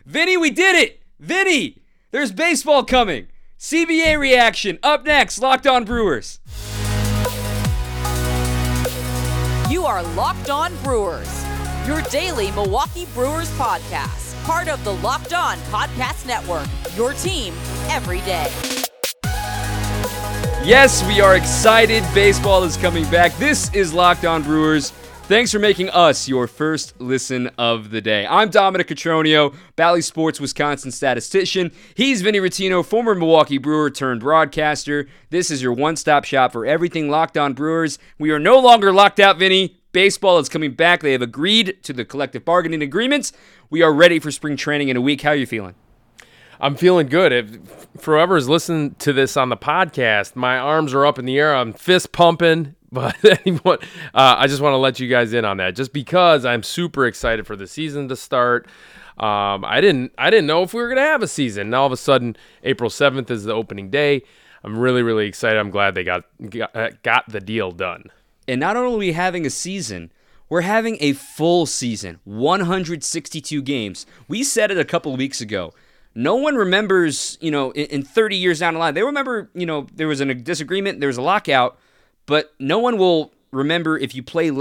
Vinny, we did it! Vinny, there's baseball coming. CBA reaction up next. Locked On Brewers. You are Locked On Brewers, your daily Milwaukee Brewers podcast. Part of the Locked On Podcast Network, your team every day. Yes, we are excited. Baseball is coming back. This is Locked On Brewers. Thanks for making us your first listen of the day. I'm Dominic Cotroneo, Bally Sports Wisconsin statistician. He's Vinny Rottino, former Milwaukee Brewer turned broadcaster. This is your one-stop shop for everything Locked On Brewers. We are no longer locked out, Vinny. Baseball is coming back. They have agreed to the collective bargaining agreements. We are ready for spring training in a week. How are you feeling? I'm feeling good. If whoever's listening to this on the podcast, my arms are up in the air. I'm fist pumping. But I just want to let you guys in on that, just because I'm super excited for the season to start. I didn't know if we were going to have a season. Now all of a sudden, April 7th is the opening day. I'm really, really excited. I'm glad they got the deal done. And not only are we having a season, we're having a full season, 162 games. We said it a couple of weeks ago. No one remembers, in 30 years down the line. They remember, there was a disagreement, there was a lockout, but no one will remember if you play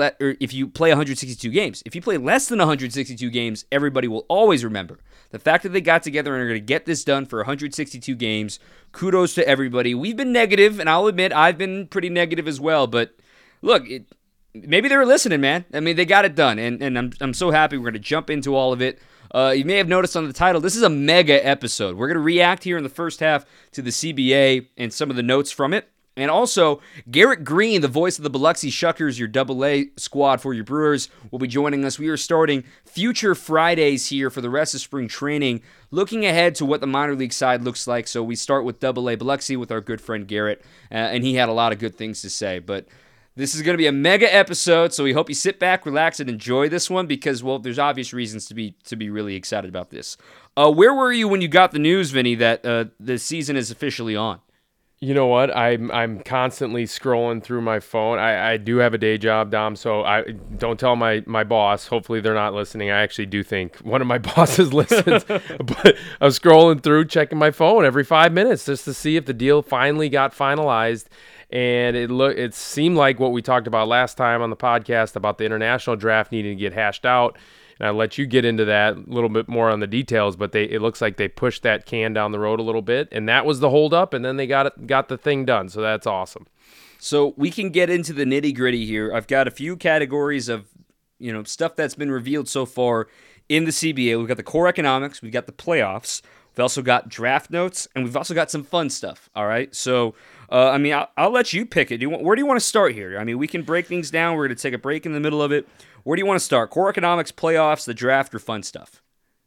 162 games. If you play less than 162 games, everybody will always remember. The fact that they got together and are going to get this done for 162 games, kudos to everybody. We've been negative, and I'll admit I've been pretty negative as well, but look, maybe they were listening, man. I mean, they got it done, and I'm so happy. We're going to jump into all of it. You may have noticed on the title, this is a mega episode. We're going to react here in the first half to the CBA and some of the notes from it. And also, Garrett Green, the voice of the Biloxi Shuckers, your AA squad for your Brewers, will be joining us. We are starting Future Fridays here for the rest of spring training, looking ahead to what the minor league side looks like. So we start with AA Biloxi with our good friend Garrett, and he had a lot of good things to say. But this is going to be a mega episode, so we hope you sit back, relax, and enjoy this one because, well, there's obvious reasons to be really excited about this. Where were you when you got the news, Vinny, that the season is officially on? You know what? I'm constantly scrolling through my phone. I do have a day job, Dom, so I don't tell my boss. Hopefully they're not listening. I actually do think one of my bosses listens. But I was scrolling through, checking my phone every 5 minutes just to see if the deal finally got finalized. And it seemed like what we talked about last time on the podcast about the international draft needing to get hashed out. And I'll let you get into that a little bit more on the details, but it looks like they pushed that can down the road a little bit, and that was the holdup, and then they got the thing done, so that's awesome. So we can get into the nitty-gritty here. I've got a few categories of stuff that's been revealed so far in the CBA. We've got the core economics, we've got the playoffs, we've also got draft notes, and we've also got some fun stuff, all right? So, I'll let you pick it. Where do you want to start here? I mean, we can break things down. We're going to take a break in the middle of it. Where do you want to start? Core economics, playoffs, the draft, or fun stuff?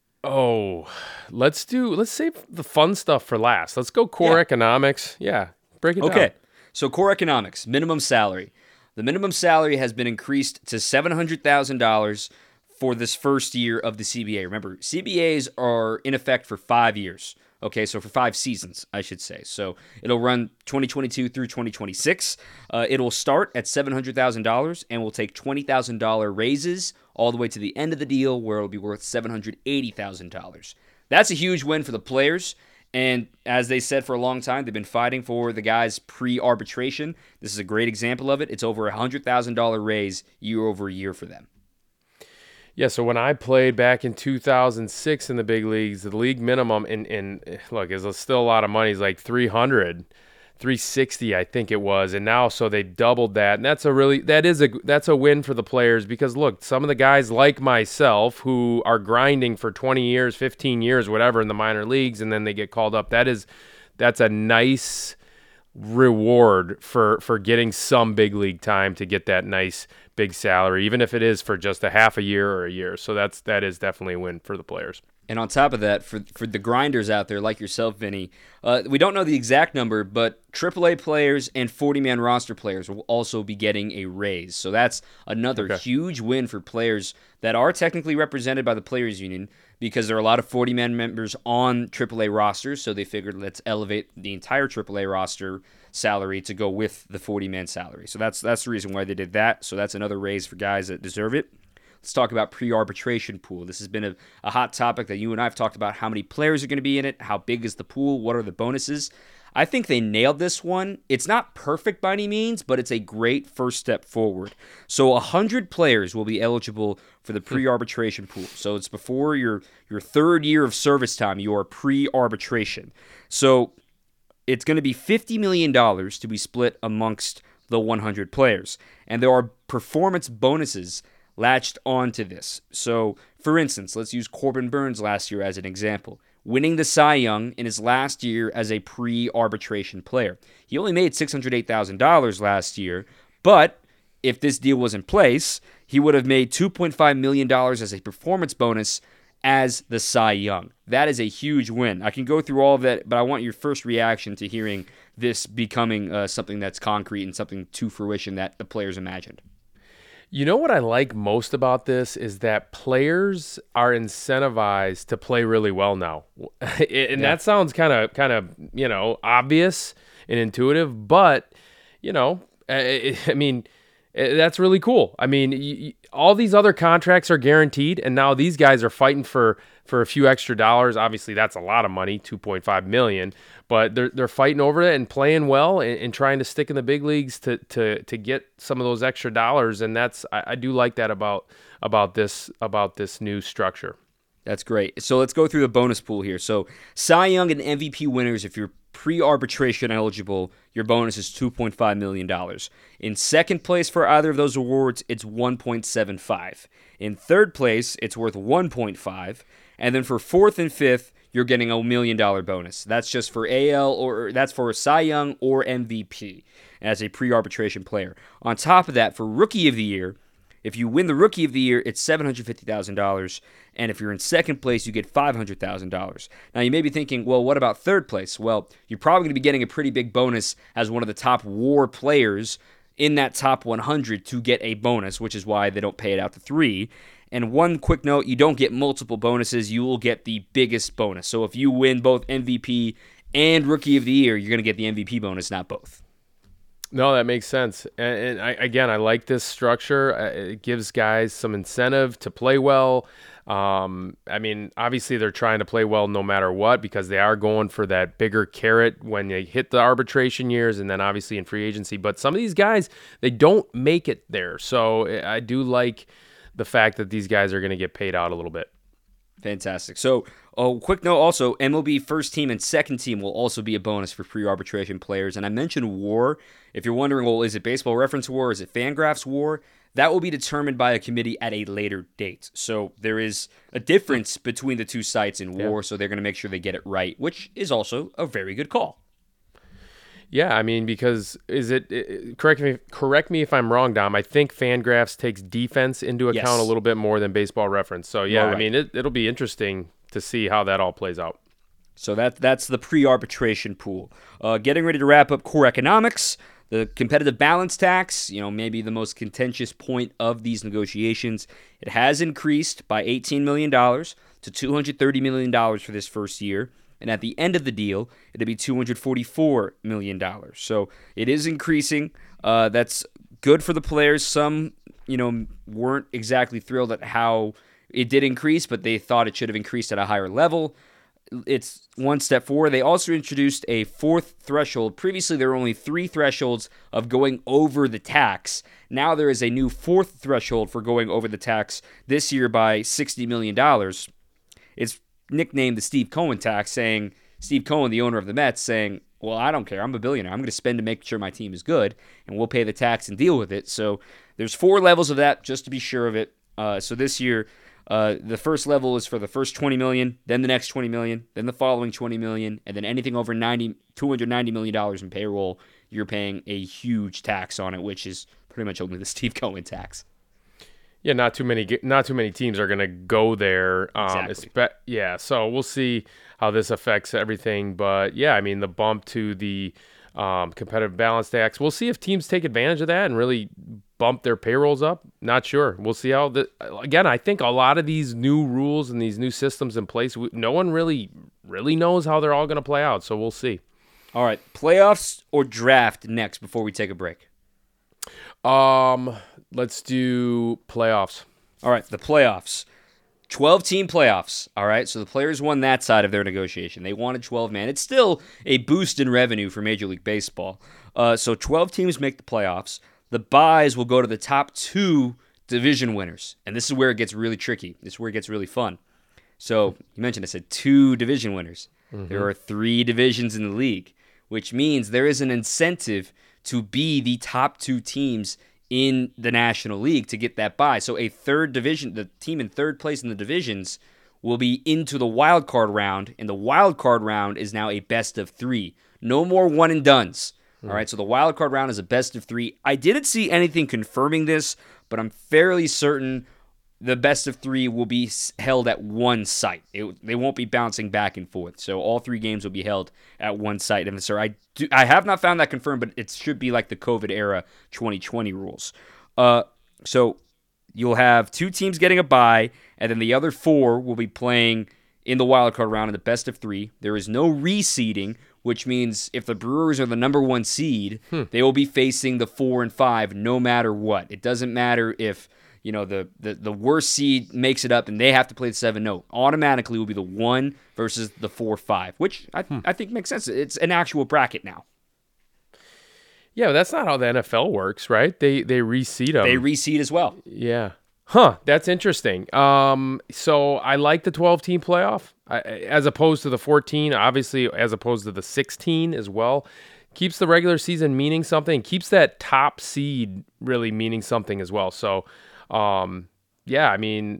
Oh, let's save the fun stuff for last. Let's go core economics. Yeah, break it down. Okay, so core economics, minimum salary. The minimum salary has been increased to $700,000 for this first year of the CBA. Remember, CBAs are in effect for 5 years. Okay, so for 5 seasons, I should say. So it'll run 2022 through 2026. It'll start at $700,000 and will take $20,000 raises all the way to the end of the deal where it'll be worth $780,000. That's a huge win for the players. And as they said for a long time, they've been fighting for the guys pre-arbitration. This is a great example of it. It's over a $100,000 raise year over year for them. Yeah, so when I played back in 2006 in the big leagues, the league minimum, and look, it's still a lot of money. It's like $360, I think it was, and now so they doubled that, and that's a win for the players because look, some of the guys like myself who are grinding for 20 years, 15 years, whatever in the minor leagues, and then they get called up. That's a nice reward for getting some big league time to get that nice big salary, even if it is for just a half a year or a year. So that is definitely a win for the players. And on top of that, for the grinders out there like yourself, Vinny, we don't know the exact number, but AAA players and 40-man roster players will also be getting a raise. So that's another huge win for players that are technically represented by the Players Union because there are a lot of 40-man members on AAA rosters, so they figured let's elevate the entire AAA roster salary to go with the 40-man salary. So that's the reason why they did that. So that's another raise for guys that deserve it. let's talk about pre-arbitration pool. This has been a hot topic that you and I have talked about. How many players are going to be in it? How big is the pool? What are the bonuses? I think they nailed this one. It's not perfect by any means, but it's a great first step forward. So 100 players will be eligible for the pre-arbitration pool. So it's before your third year of service time, your pre-arbitration. So it's going to be $50 million to be split amongst the 100 players. And there are performance bonuses latched onto this. So, for instance, let's use Corbin Burns last year as an example. Winning the Cy Young in his last year as a pre-arbitration player. He only made $608,000 last year, but if this deal was in place, he would have made $2.5 million as a performance bonus as the Cy Young. That is a huge win. I can go through all of that, but I want your first reaction to hearing this becoming something that's concrete and something to fruition that the players imagined. You know what I like most about this is that players are incentivized to play really well now. That sounds kind of, obvious and intuitive, but, that's really cool. I mean, all these other contracts are guaranteed, and now these guys are fighting for a few extra dollars. Obviously, that's a lot of money, $2.5 million, but they're fighting over it and playing well and trying to stick in the big leagues to get some of those extra dollars. And I do like that about this new structure. That's great. So let's go through the bonus pool here. So Cy Young and MVP winners, if you're pre-arbitration eligible, your bonus is $2.5 million. In second place for either of those awards, it's $1.75. In third place, it's worth $1.5. And then for fourth and fifth, you're getting a $1 million bonus. That's just for AL, or that's for Cy Young or MVP as a pre-arbitration player. On top of that, for Rookie of the Year, if you win the Rookie of the Year, it's $750,000, and if you're in second place, you get $500,000. Now, you may be thinking, well, what about third place? Well, you're probably going to be getting a pretty big bonus as one of the top WAR players in that top 100 to get a bonus, which is why they don't pay it out to 3. And one quick note, you don't get multiple bonuses. You will get the biggest bonus. So if you win both MVP and Rookie of the Year, you're going to get the MVP bonus, not both. No, that makes sense. And I like this structure. It gives guys some incentive to play well. Obviously they're trying to play well no matter what because they are going for that bigger carrot when they hit the arbitration years and then obviously in free agency. But some of these guys, they don't make it there. So I do like the fact that these guys are going to get paid out a little bit. Fantastic. So, quick note also, MLB first team and second team will also be a bonus for pre-arbitration players. And I mentioned WAR. If you're wondering, well, is it Baseball Reference WAR? Is it Fangraphs WAR? That will be determined by a committee at a later date. So there is a difference between the two sites in WAR, so they're going to make sure they get it right, which is also a very good call. Yeah, because correct me if I'm wrong, Dom. I think Fangraphs takes defense into account a little bit more than Baseball Reference. So yeah, right. It'll be interesting to see how that all plays out. So that's the pre-arbitration pool. Getting ready to wrap up core economics, the competitive balance tax, maybe the most contentious point of these negotiations. It has increased by $18 million to $230 million for this first year. And at the end of the deal, it'll be $244 million. So it is increasing. That's good for the players. Some, weren't exactly thrilled at how it did increase, but they thought it should have increased at a higher level. It's one step forward. They also introduced a fourth threshold. Previously, there were only 3 thresholds of going over the tax. Now there is a new fourth threshold for going over the tax this year by $60 million. It's nicknamed the Steve Cohen tax, saying Steve Cohen, the owner of the Mets, saying, well, I don't care. I'm a billionaire. I'm going to spend to make sure my team is good, and we'll pay the tax and deal with it. So there's 4 levels of that, just to be sure of it. So this year, the first level is for the first $20 million, then the next $20 million, then the following $20 million, and then anything over $290 million in payroll, you're paying a huge tax on it, which is pretty much only the Steve Cohen tax. Yeah, not too many teams are going to go there. Exactly. So we'll see how this affects everything. But yeah, the bump to the competitive balance tax. We'll see if teams take advantage of that and really bump their payrolls up. Not sure. We'll see how. Again, I think a lot of these new rules and these new systems in place, no one really knows how they're all going to play out. So we'll see. All right, playoffs or draft next before we take a break? Let's do playoffs. All right, the playoffs. 12-team playoffs, all right? So the players won that side of their negotiation. They wanted 12-man. It's still a boost in revenue for Major League Baseball. So 12 teams make the playoffs. The byes will go to the top 2 division winners. And this is where it gets really tricky. This is where it gets really fun. So you mentioned I said 2 division winners. Mm-hmm. There are 3 divisions in the league, which means there is an incentive to be the top 2 teams in the National League to get that bye. So a third division, the team in third place in the divisions will be into the wild card round, and the wild card round is now a best of 3. No more one and dones. All right, so the wild card round is a best of 3. I didn't see anything confirming this, but I'm fairly certain the best of 3 will be held at one site. They won't be bouncing back and forth. So all 3 games will be held at one site. And so I have not found that confirmed, but it should be like the COVID era 2020 rules. So you'll have 2 teams getting a bye, and then the other 4 will be playing in the wild card round in the best of 3. There is no reseeding, which means if the Brewers are the number 1 seed, they will be facing the 4 and 5 no matter what. It doesn't matter if the worst seed makes it up and they have to play the 7. No, automatically will be the 1 versus the 4-5, which I think makes sense. It's an actual bracket now. Yeah, but that's not how the NFL works, right? They reseed them. They reseed as well. Yeah. Huh, that's interesting. So I like the 12-team playoff as opposed to the 14, obviously as opposed to the 16 as well. Keeps the regular season meaning something, keeps that top seed really meaning something as well. So yeah, I mean,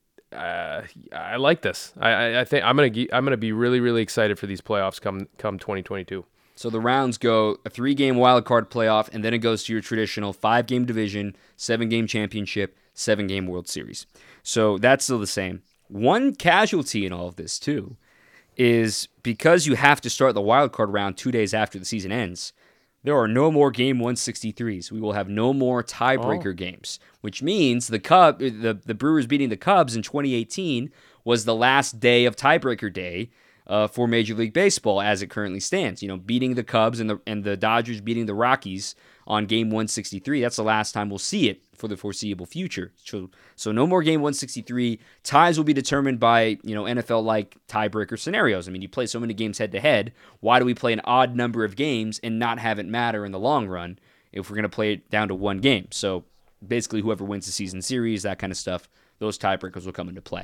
I like this. I think I'm gonna be really, really excited for these playoffs come 2022. So the rounds go a 3-game wild card playoff, and then it goes to your traditional 5-game division, 7-game championship, 7-game World Series. So that's still the same. One casualty in all of this too is because you have to start the wild card round 2 days after the season ends. There are no more Game 163s. We will have no more tiebreaker games, which means the Brewers beating the Cubs in 2018 was the last day of tiebreaker day for Major League Baseball as it currently stands. Beating the Cubs and the Dodgers beating the Rockies on Game 163. That's the last time we'll see it for the foreseeable future. So no more Game 163. Ties will be determined by NFL-like tiebreaker scenarios. I mean, you play so many games head-to-head. Why do we play an odd number of games and not have it matter in the long run if we're going to play it down to one game? So basically, whoever wins the season series, that kind of stuff, those tiebreakers will come into play.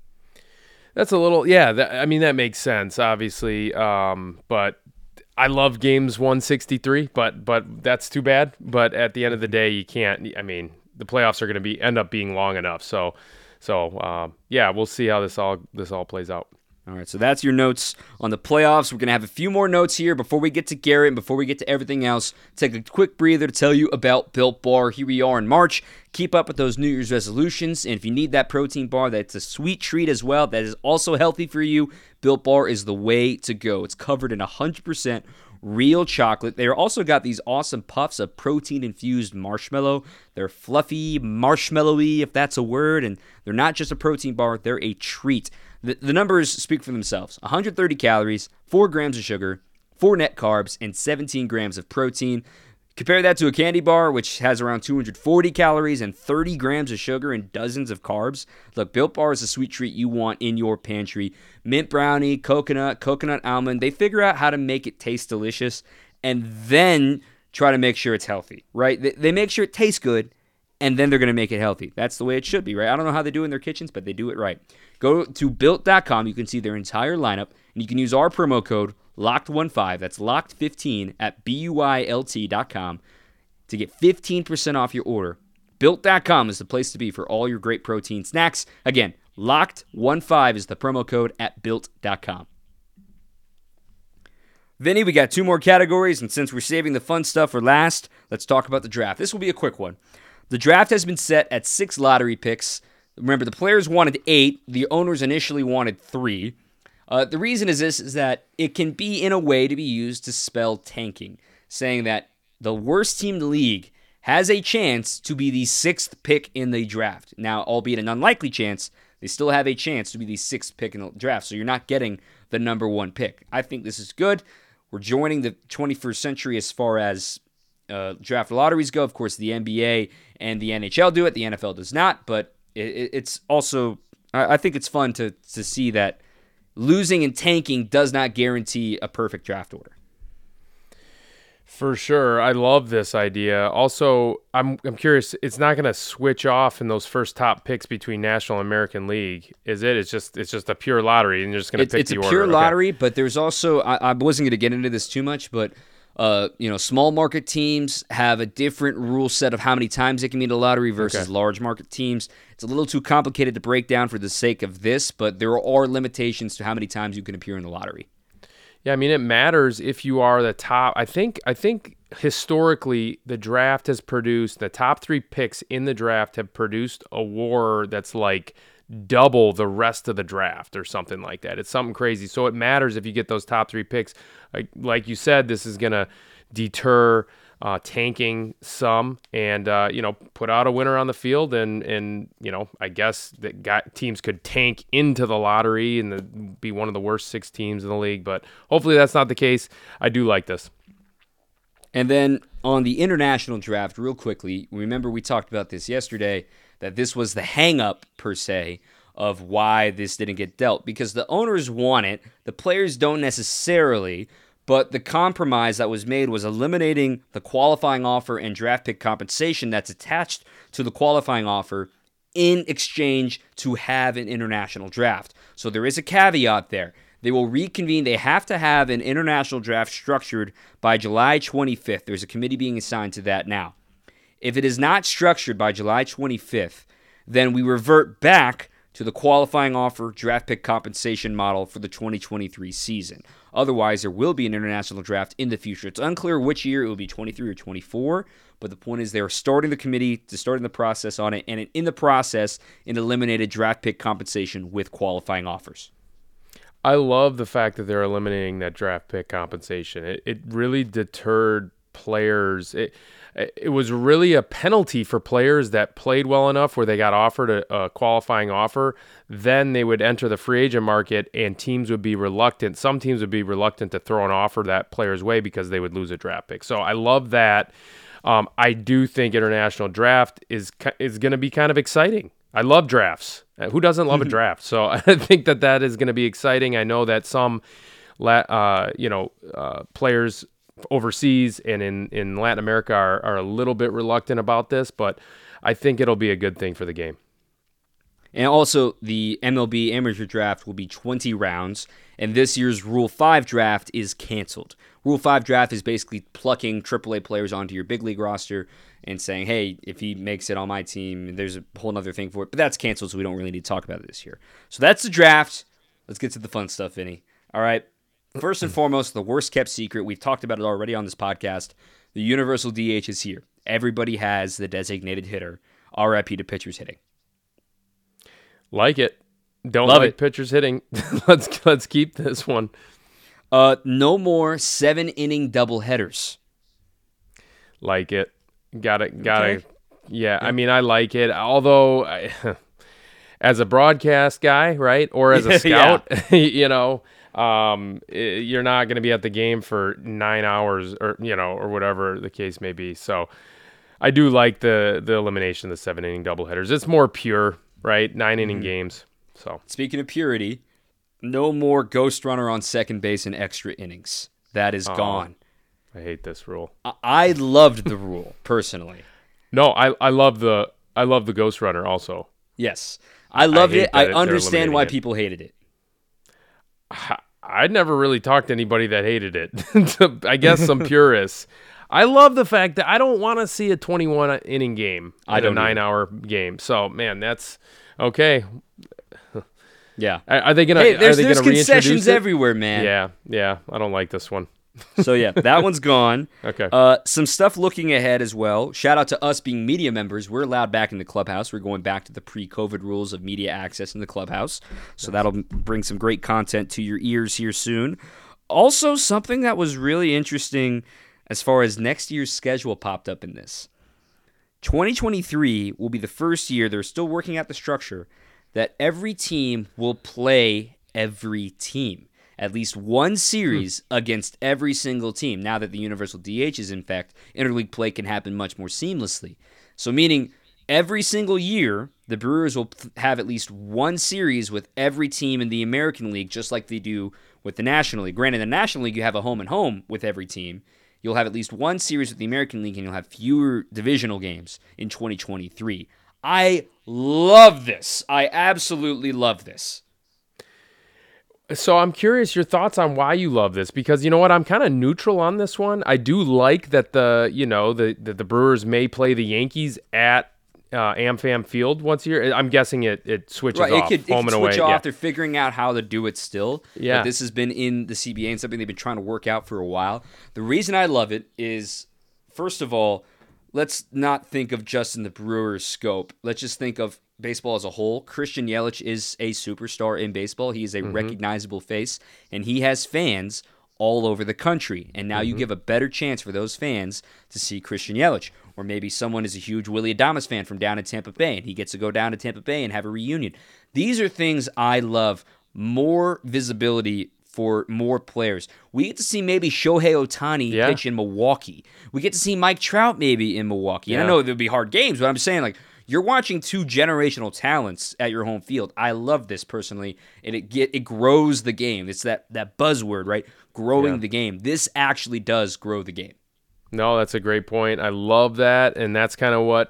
That's a little, yeah, that makes sense, obviously. But I love games 163, but that's too bad. But at the end of the day, you can't. I mean, the playoffs are going to end up being long enough. So yeah, we'll see how this all plays out. All right, so that's your notes on the playoffs. We're going to have a few more notes here before we get to Garrett and before we get to everything else. Take a quick breather to tell you about Built Bar. Here we are in March. Keep up with those New Year's resolutions, and if you need that protein bar that's a sweet treat as well, that is also healthy for you, Built Bar is the way to go. It's covered in 100% real chocolate. They're also got these awesome puffs of protein-infused marshmallow. They're fluffy, marshmallowy, if that's a word, and they're not just a protein bar, they're a treat. The numbers speak for themselves. 130 calories, 4 grams of sugar, 4 net carbs, and 17 grams of protein. Compare that to a candy bar, which has around 240 calories and 30 grams of sugar and dozens of carbs. Look, Built Bar is a sweet treat you want in your pantry. Mint brownie, coconut almond, they figure out how to make it taste delicious and then try to make sure it's healthy, right? They make sure it tastes good, and then they're going to make it healthy. That's the way it should be, right? I don't know how they do it in their kitchens, but they do it right. Go to Built.com. You can see their entire lineup, and you can use our promo code LOCKED15, that's LOCKED15 at BUILT.com to get 15% off your order. Built.com is the place to be for all your great protein snacks. Again, LOCKED15 is the promo code at Built.com. Vinny, we got 2 more categories, and since we're saving the fun stuff for last, let's talk about the draft. This will be a quick one. The draft has been set at 6 lottery picks. Remember, the players wanted 8. The owners initially wanted 3. The reason is that it can be in a way to be used to spell tanking, saying that the worst team in the league has a chance to be the 6th pick in the draft. Now, albeit an unlikely chance, they still have a chance to be the 6th pick in the draft, so you're not getting the number 1 pick. I think this is good. We're joining the 21st century as far as draft lotteries go. Of course, the NBA and the NHL do it. The NFL does not, but it's also, I think it's fun to see that losing and tanking does not guarantee a perfect draft order. For sure. I love this idea. Also, I'm curious, it's not going to switch off in those first top picks between National and American League, is it? It's just a pure lottery, and you're just going to pick the order. It's a pure lottery, but there's also, I wasn't going to get into this too much, but small market teams have a different rule set of how many times they can be in the lottery versus large market teams. It's a little too complicated to break down for the sake of this, but there are limitations to how many times you can appear in the lottery. Yeah, I mean, it matters if you are the top. I think historically the draft has produced, the top 3 picks in the draft have produced a WAR that's like double the rest of the draft or something like that. It's something crazy. So it matters if you get those top 3 picks. Like you said, this is going to deter tanking some and, put out a winner on the field. And I guess that teams could tank into the lottery and be one of the worst 6 teams in the league. But hopefully that's not the case. I do like this. And then on the international draft, real quickly, remember we talked about this yesterday, that this was the hang-up, per se, of why this didn't get dealt. Because the owners want it, the players don't necessarily, but the compromise that was made was eliminating the qualifying offer and draft pick compensation that's attached to the qualifying offer in exchange to have an international draft. So there is a caveat there. They will reconvene. They have to have an international draft structured by July 25th. There's a committee being assigned to that now. If it is not structured by July 25th, then we revert back to the qualifying offer draft pick compensation model for the 2023 season. Otherwise, there will be an international draft in the future. It's unclear which year. It will be 23 or 24, but the point is they're starting the committee to starting the process on it, and in the process, it eliminated draft pick compensation with qualifying offers. I love the fact that they're eliminating that draft pick compensation. It really deterred players. It was really a penalty for players that played well enough where they got offered a qualifying offer. Then they would enter the free agent market and teams would be reluctant. Some teams would be reluctant to throw an offer that player's way because they would lose a draft pick. So I love that. I do think international draft is going to be kind of exciting. I love drafts. Who doesn't love a draft? So I think that is going to be exciting. I know that some players overseas and in Latin America are a little bit reluctant about this, but I think it'll be a good thing for the game. And also, the MLB amateur draft will be 20 rounds, and this year's Rule 5 draft is canceled. Rule 5 draft is basically plucking AAA players onto your big league roster and saying, hey, if he makes it on my team, there's a whole other thing for it. But that's canceled, so we don't really need to talk about it this year. So that's the draft. Let's get to the fun stuff, Vinny. All right. First and foremost, the worst-kept secret. We've talked about it already on this podcast. The universal DH is here. Everybody has the designated hitter. RIP to pitchers hitting. Like it. Don't Love like it. pitchers hitting. Let's keep this one. No more 7-inning doubleheaders. Like it. Got it. Okay. Yeah, I mean, I like it. Although, as a broadcast guy, right, or as a scout, you're not going to be at the game for 9 hours, or whatever the case may be. So, I do like the elimination of the 7-inning doubleheaders. It's more pure, right? 9-inning games. So, speaking of purity, no more ghost runner on second base in extra innings. That is gone. I hate this rule. I loved the rule personally. No, I love the ghost runner also. Yes, I loved it. I they're understand why eliminating it. people hated it. I'd never really talked to anybody that hated it. I guess some purists. I love the fact that I don't want to see a 21-inning game I don't a 9-hour game. So, man, that's okay. Yeah. Are they gonna? Hey, there's reintroduce concessions it? everywhere, man. Yeah. I don't like this one. So yeah, that one's gone. Okay. Some stuff looking ahead as well. Shout out to us being media members. We're allowed back in the clubhouse. We're going back to the pre-COVID rules of media access in the clubhouse. So that'll bring some great content to your ears here soon. Also, something that was really interesting as far as next year's schedule popped up in this. 2023 will be the first year, they're still working out the structure, that every team will play every team. At least one series against every single team. Now that the universal DH is in fact, interleague play can happen much more seamlessly. So meaning Every single year, the Brewers will have at least one series with every team in the American League, just like they do with the National League. Granted, in the National League, you have a home and home with every team. You'll have at least one series with the American League, and you'll have fewer divisional games in 2023. I love this. I absolutely love this. So I'm curious your thoughts on why you love this, because you know what, I'm kind of neutral on this one. I do like that the Brewers may play the Yankees at AmFam Field once a year. I'm guessing it switches off it could home and away. Switch off. Yeah. They're figuring out how to do it still. Yeah. But this has been in the CBA and something they've been trying to work out for a while. The reason I love it is, first of all, let's not think of just in the Brewers' scope. Let's just think of baseball as a whole. Christian Yelich is a superstar in baseball. He is a recognizable face, and he has fans all over the country. And now you give a better chance for those fans to see Christian Yelich. Or maybe someone is a huge Willy Adames fan from down in Tampa Bay, and he gets to go down to Tampa Bay and have a reunion. These are things I love. More visibility for more players. We get to see maybe Shohei Ohtani pitch in Milwaukee. We get to see Mike Trout maybe in Milwaukee. And I know there'll be hard games, but I'm saying, like, you're watching two generational talents at your home field. I love this personally, and it grows the game. It's that buzzword, right? Growing the game. This actually does grow the game. No, that's a great point. I love that, and that's kind of what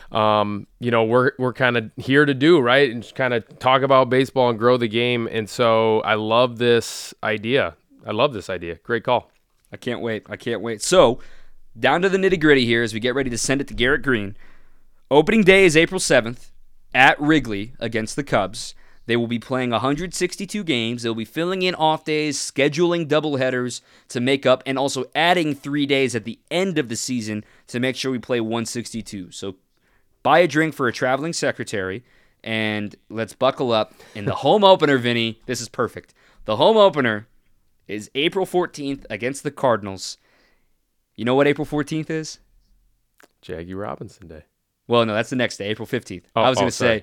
we're kind of here to do, right? And just kind of talk about baseball and grow the game. And so I love this idea. Great call. I can't wait. So down to the nitty-gritty here as we get ready to send it to Garrett Green. Opening day is April 7th at Wrigley against the Cubs. They will be playing 162 games. They'll be filling in off days, scheduling doubleheaders to make up, and also adding 3 days at the end of the season to make sure we play 162. So buy a drink for a traveling secretary, and let's buckle up. In the home opener, Vinny, this is perfect. The home opener is April 14th against the Cardinals. You know what April 14th is? Jackie Robinson Day. Well, no, that's the next day, April 15th. I was going to say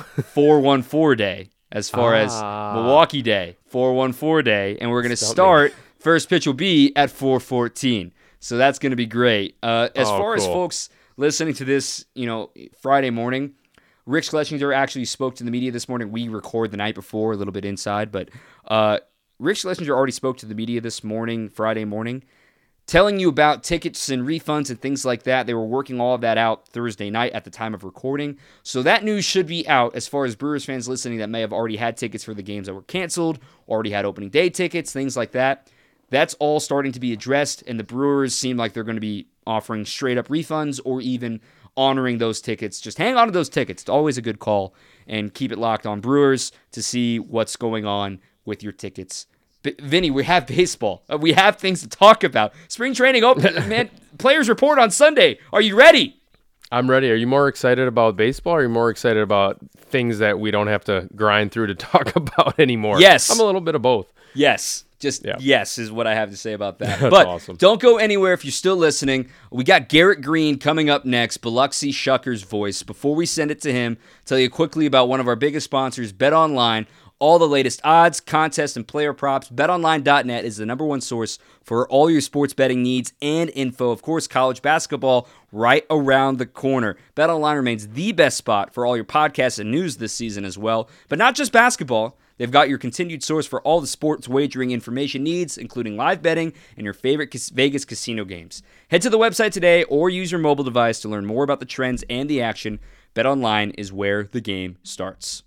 414 Day as far as Milwaukee Day, 414 Day, and we're going to start, first pitch will be at 4:14. So that's going to be great. As far as folks listening to this, Friday morning, Rick Schlesinger actually spoke to the media this morning. We record the night before, a little bit inside, but Rick Schlesinger already spoke to the media this morning, Friday morning, telling you about tickets and refunds and things like that. They were working all of that out Thursday night at the time of recording. So that news should be out as far as Brewers fans listening that may have already had tickets for the games that were canceled, already had opening day tickets, things like that. That's all starting to be addressed, and the Brewers seem like they're going to be offering straight-up refunds or even honoring those tickets. Just hang on to those tickets. It's always a good call, and keep it locked on Brewers to see what's going on with your tickets. Vinny, we have baseball. We have things to talk about. Spring training open, man. Players report on Sunday. Are you ready? I'm ready. Are you more excited about baseball, or are you more excited about things that we don't have to grind through to talk about anymore? Yes. I'm a little bit of both. Yes. Yes is what I have to say about that. That's but awesome. Don't go anywhere if you're still listening. We got Garrett Green coming up next, Biloxi Shuckers voice. Before we send it to him, tell you quickly about one of our biggest sponsors, BetOnline. All the latest odds, contests, and player props. BetOnline.net is the #1 source for all your sports betting needs and info. Of course, college basketball right around the corner. BetOnline remains the best spot for all your podcasts and news this season as well. But not just basketball. They've got your continued source for all the sports wagering information needs, including live betting and your favorite Vegas casino games. Head to the website today or use your mobile device to learn more about the trends and the action. BetOnline is where the game starts.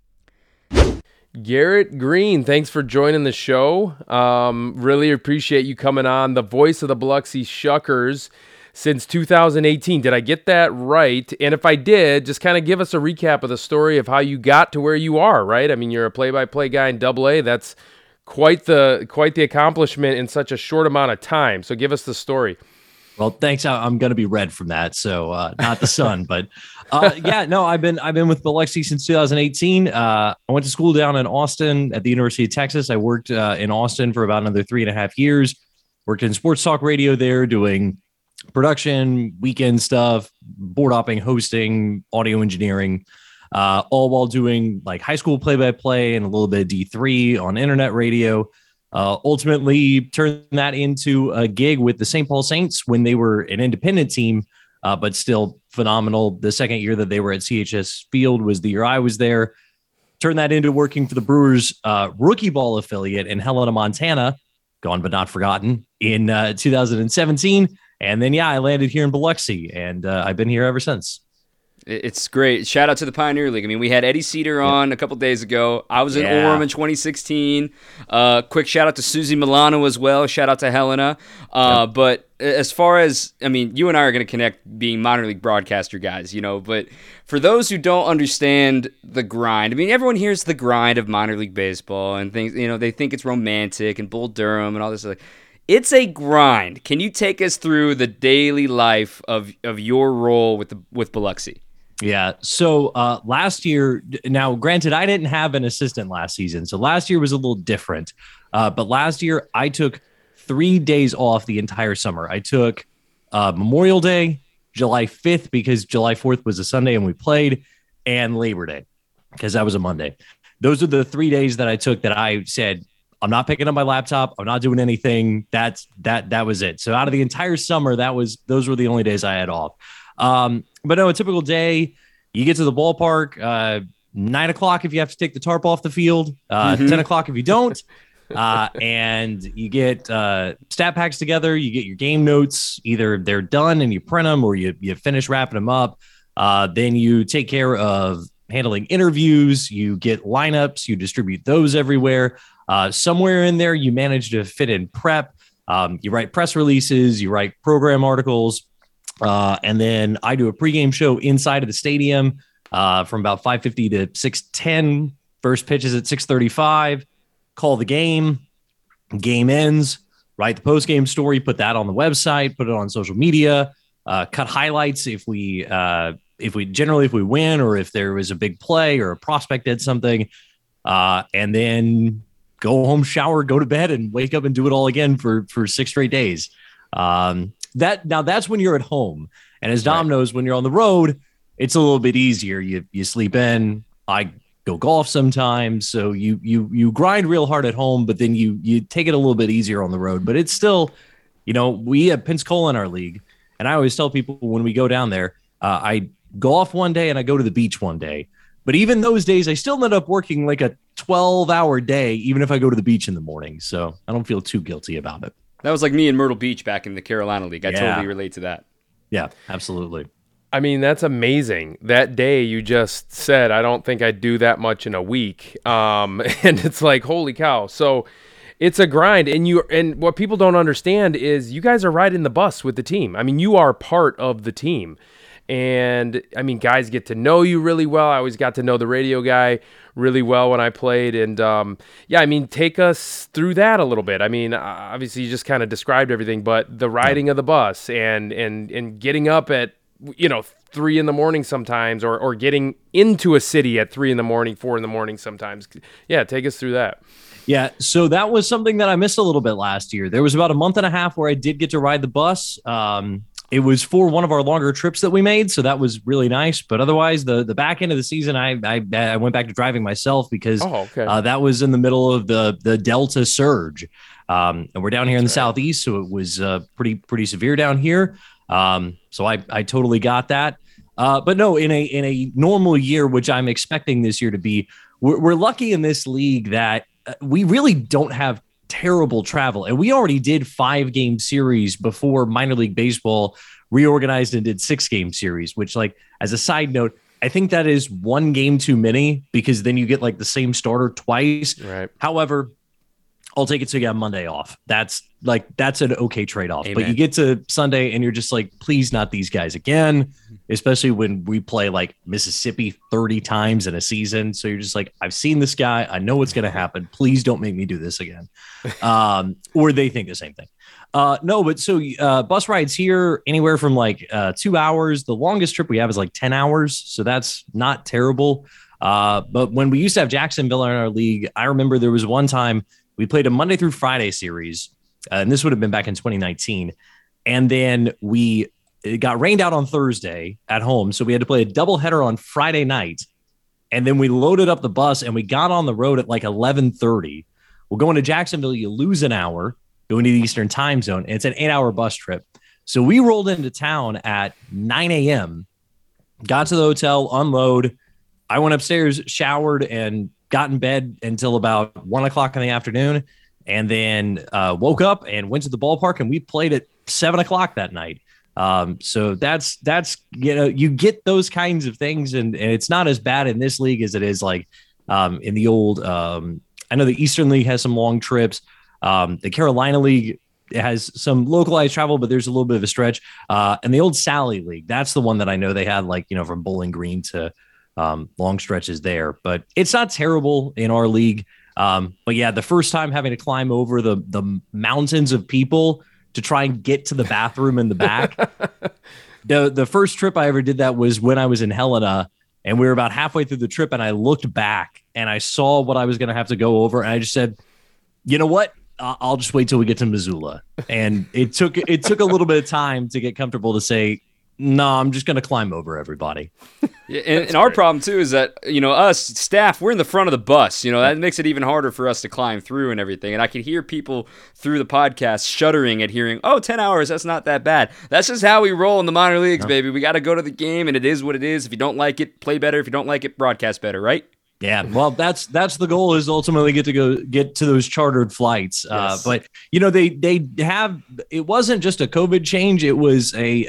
Garrett Green, thanks for joining the show. Really appreciate you coming on. The voice of the Biloxi Shuckers since 2018. Did I get that right? And if I did, just kind of give us a recap of the story of how you got to where you are, right? I mean, you're a play-by-play guy in AA. That's quite the accomplishment in such a short amount of time. So give us the story. Well, thanks. I'm going to be red from that. So not the sun, but I've been with Biloxi since 2018. I went to school down in Austin at the University of Texas. I worked in Austin for about another 3.5 years, worked in sports talk radio there doing production, weekend stuff, board hopping, hosting, audio engineering, all while doing like high school play-by-play and a little bit of D3 on internet radio. Ultimately turned that into a gig with the St. Paul Saints when they were an independent team but still phenomenal. The second year that they were at CHS Field was the year I was there. Turned that into working for the Brewers rookie ball affiliate in Helena, Montana, gone but not forgotten, in 2017. And then, I landed here in Biloxi, and I've been here ever since. It's great. Shout out to the Pioneer League. I mean, we had Eddie Cedar on a couple days ago. I was in Orem in 2016. Quick shout out to Susie Milano as well. Shout out to Helena. But as far as, I mean, you and I are going to connect being minor league broadcaster guys, but for those who don't understand the grind, I mean, everyone hears the grind of minor league baseball and things, they think it's romantic and Bull Durham and all this. It's a grind. Can you take us through the daily life of your role with Biloxi? Yeah. So last year, now granted, I didn't have an assistant last season, so last year was a little different. But last year, I took 3 days off the entire summer. I took Memorial Day, July 5th, because July 4th was a Sunday and we played, and Labor Day, because that was a Monday. Those are the 3 days that I took that I said, I'm not picking up my laptop. I'm not doing anything. That was it. So out of the entire summer, those were the only days I had off. But no, a typical day, you get to the ballpark, 9 o'clock if you have to take the tarp off the field, 10 o'clock if you don't. And you get stat packs together. You get your game notes. Either they're done and you print them, or you finish wrapping them up. Then you take care of handling interviews. You get lineups. You distribute those everywhere. Somewhere in there, you manage to fit in prep. You write press releases. You write program articles. And then I do a pregame show inside of the stadium from about 5:50 to 6:10. First pitch is at 6:35. Call the game. Game ends. Write the postgame story. Put that on the website. Put it on social media. Cut highlights if we win, or if there was a big play or a prospect did something. And then go home, shower, go to bed, and wake up and do it all again for 6 straight days. That's when you're at home. And as Dom knows, when you're on the road, it's a little bit easier. You sleep in. I go golf sometimes. So you grind real hard at home, but then you take it a little bit easier on the road. But it's still, we have Pensacola in our league. And I always tell people when we go down there, I golf one day and I go to the beach one day. But even those days, I still end up working like a 12-hour day, even if I go to the beach in the morning. So I don't feel too guilty about it. That was like me in Myrtle Beach back in the Carolina League. I totally relate to that. Yeah, absolutely. I mean, that's amazing. That day you just said, I don't think I'd do that much in a week. And it's like, holy cow. So it's a grind. And what people don't understand is you guys are riding the bus with the team. I mean, you are part of the team. And I mean, guys get to know you really well. I always got to know the radio guy really well when I played. And I mean, take us through that a little bit. I mean, obviously you just kind of described everything, but the riding of the bus and getting up at, 3 a.m. sometimes, or getting into a city at 3 a.m, 4 a.m. sometimes. Yeah. Take us through that. Yeah. So that was something that I missed a little bit last year. There was about a month and a half where I did get to ride the bus. It was for one of our longer trips that we made, so that was really nice. But otherwise, the back end of the season, I went back to driving myself because that was in the middle of the Delta surge, and we're down here in the Southeast, so it was pretty severe down here. So I totally got that. But no, in a normal year, which I'm expecting this year to be, we're lucky in this league that we really don't have terrible travel. And we already did 5-game series before minor league baseball reorganized and did 6-game series, which, like, as a side note, I think that is 1 game too many, because then you get like the same starter twice. Right. However, I'll take it so you have Monday off. That's an okay trade-off. Amen. But you get to Sunday and you're just like, please not these guys again, especially when we play like Mississippi 30 times in a season. So you're just like, I've seen this guy. I know what's going to happen. Please don't make me do this again. Or they think the same thing. No, but so bus rides here anywhere from like 2 hours. The longest trip we have is like 10 hours. So that's not terrible. But when we used to have Jacksonville in our league, I remember there was one time we played a Monday through Friday series, and this would have been back in 2019. And then it got rained out on Thursday at home, so we had to play a doubleheader on Friday night. And then we loaded up the bus, and we got on the road at like 11:30. We're going to Jacksonville. You lose an hour going to the Eastern time zone, and it's an 8-hour bus trip. So we rolled into town at 9 a.m., got to the hotel, unload. I went upstairs, showered, and got in bed until about 1 o'clock in the afternoon, and then woke up and went to the ballpark, and we played at 7 o'clock that night. So that's you get those kinds of things, and it's not as bad in this league as it is like in the old. I know the Eastern League has some long trips. The Carolina League has some localized travel, but there's a little bit of a stretch. And the old Sally League, that's the one that I know they had, like, from Bowling Green to long stretches there. But it's not terrible in our league. But yeah, the first time having to climb over the mountains of people to try and get to the bathroom in the back. The first trip I ever did that was when I was in Helena, and we were about halfway through the trip, and I looked back and I saw what I was going to have to go over. And I just said, you know what? I'll just wait till we get to Missoula. And it took a little bit of time to get comfortable to say, no, I'm just going to climb over everybody. Yeah, and our problem, too, is that, us, staff, we're in the front of the bus. That makes it even harder for us to climb through and everything. And I can hear people through the podcast shuddering at hearing, 10 hours, that's not that bad. That's just how we roll in the minor leagues, baby. We got to go to the game, and it is what it is. If you don't like it, play better. If you don't like it, broadcast better, right? Yeah, well, that's the goal, is ultimately get to those chartered flights. Yes. But they have, it wasn't just a COVID change; it was a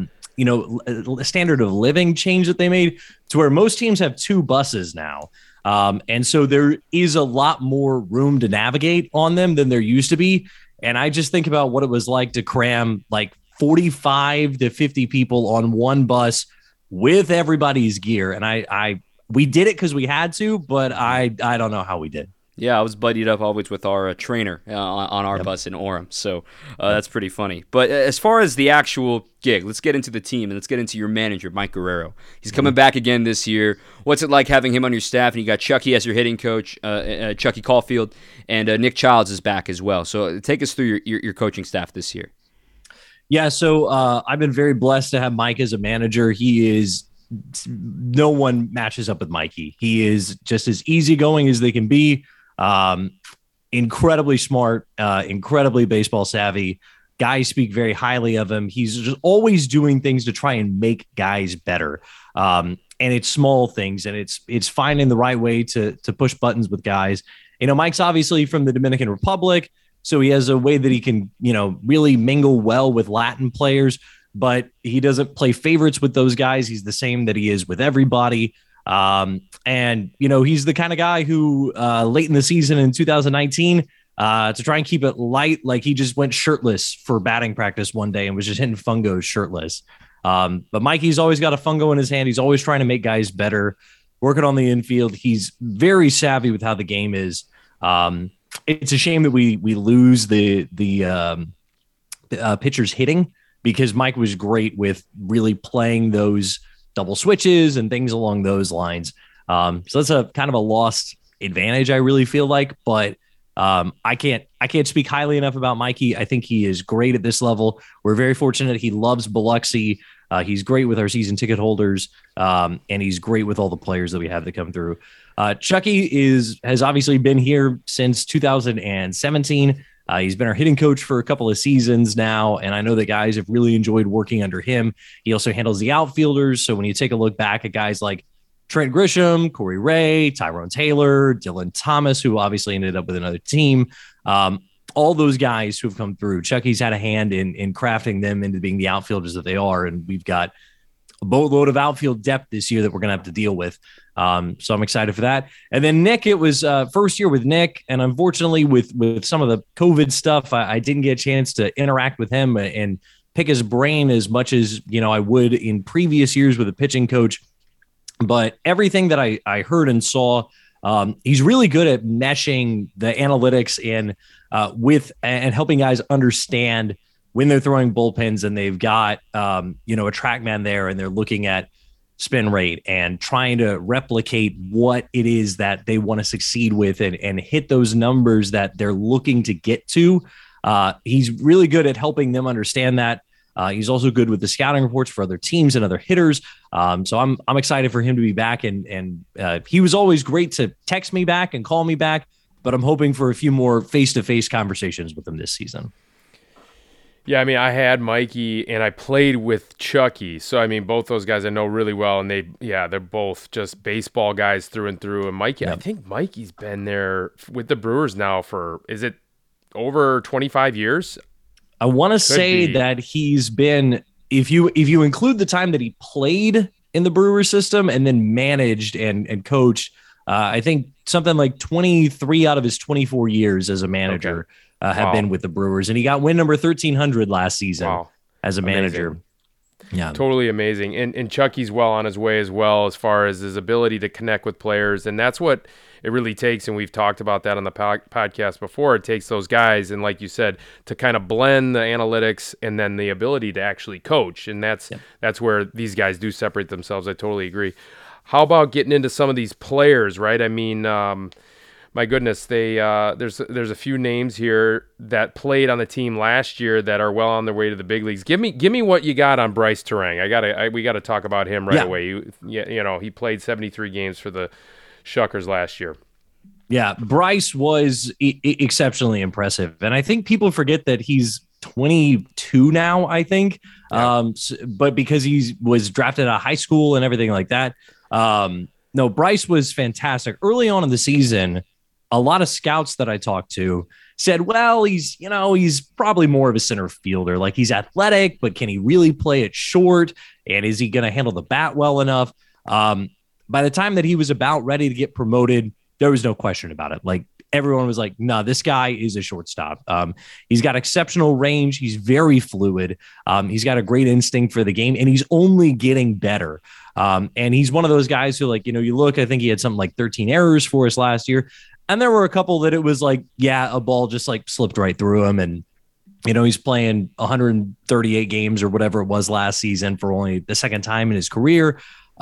standard of living change that they made, to where most teams have 2 buses now, and so there is a lot more room to navigate on them than there used to be. And I just think about what it was like to cram like 45 to 50 people on one bus with everybody's gear, and we did it because we had to, but I don't know how we did. Yeah, I was buddied up always with our trainer on our bus in Orem, so that's pretty funny. But as far as the actual gig, let's get into the team, and let's get into your manager, Mike Guerrero. He's coming back again this year. What's it like having him on your staff? And you got Chucky as your hitting coach, Chucky Caulfield, and Nick Childs is back as well. So take us through your coaching staff this year. Yeah, so I've been very blessed to have Mike as a manager. No one matches up with Mikey. He is just as easygoing as they can be. Incredibly smart, incredibly baseball savvy. Guys speak very highly of him. He's just always doing things to try and make guys better. And it's small things, and it's finding the right way to push buttons with guys. Mike's obviously from the Dominican Republic, so he has a way that he can, really mingle well with Latin players, but he doesn't play favorites with those guys. He's the same that he is with everybody. And he's the kind of guy who late in the season in 2019, to try and keep it light, like he just went shirtless for batting practice one day and was just hitting fungos shirtless. But Mikey's always got a fungo in his hand. He's always trying to make guys better, working on the infield. He's very savvy with how the game is. It's a shame that we lose the pitchers hitting, because Mike was great with really playing those double switches and things along those lines. So that's a kind of a lost advantage, I really feel like. But I can't speak highly enough about Mikey. I think he is great at this level. We're very fortunate. He loves Biloxi. He's great with our season ticket holders, and he's great with all the players that we have that come through. Chucky has obviously been here since 2017. He's been our hitting coach for a couple of seasons now, and I know that guys have really enjoyed working under him. He also handles the outfielders, so when you take a look back at guys like Trent Grisham, Corey Ray, Tyrone Taylor, Dylan Thomas, who obviously ended up with another team, all those guys who have come through, Chucky's had a hand in crafting them into being the outfielders that they are, and we've got a boatload of outfield depth this year that we're going to have to deal with. So I'm excited for that. And then Nick, it was first year with Nick, and unfortunately with some of the COVID stuff, I didn't get a chance to interact with him and pick his brain as much as I would in previous years with a pitching coach. But everything that I heard and saw, he's really good at meshing the analytics and helping guys understand when they're throwing bullpens and they've got a TrackMan there and they're looking at spin rate and trying to replicate what it is that they want to succeed with and hit those numbers that they're looking to get to. He's really good at helping them understand that. He's also good with the scouting reports for other teams and other hitters. So I'm excited for him to be back. And he was always great to text me back and call me back, but I'm hoping for a few more face-to-face conversations with him this season. Yeah, I mean, I had Mikey and I played with Chucky. So, I mean, both those guys I know really well. And they're both just baseball guys through and through. And Mikey, I think Mikey's been there with the Brewers now for, is it over 25 years? I want to say that he's been, if you include the time that he played in the Brewers system and then managed and coached, I think something like 23 out of his 24 years as a manager have been with the Brewers. And he got win number 1,300 last season as a manager. Amazing. Yeah, totally amazing. And Chucky's well on his way as well, as far as his ability to connect with players. And that's what it really takes. And we've talked about that on the podcast before. It takes those guys, and like you said, to kind of blend the analytics and then the ability to actually coach. And that's where these guys do separate themselves. I totally agree. How about getting into some of these players, right? I mean, my goodness, there's a few names here that played on the team last year that are well on their way to the big leagues. Give me what you got on Bryce Turang. We gotta talk about him right away. He played 73 games for the Shuckers last year. Yeah, Bryce was exceptionally impressive, and I think people forget that he's 22 now. I think, but because he was drafted out of high school and everything like that. No, Bryce was fantastic early on in the season. A lot of scouts that I talked to said, well, he's probably more of a center fielder. Like, he's athletic, but can he really play it short? And is he going to handle the bat well enough? By the time that he was about ready to get promoted, there was no question about it. Like, everyone was like, no, this guy is a shortstop. He's got exceptional range. He's very fluid. He's got a great instinct for the game, and he's only getting better. And he's one of those guys who, like, you look, I think he had something like 13 errors for us last year. And there were a couple that it was like, a ball just like slipped right through him. And, he's playing 138 games or whatever it was last season for only the second time in his career.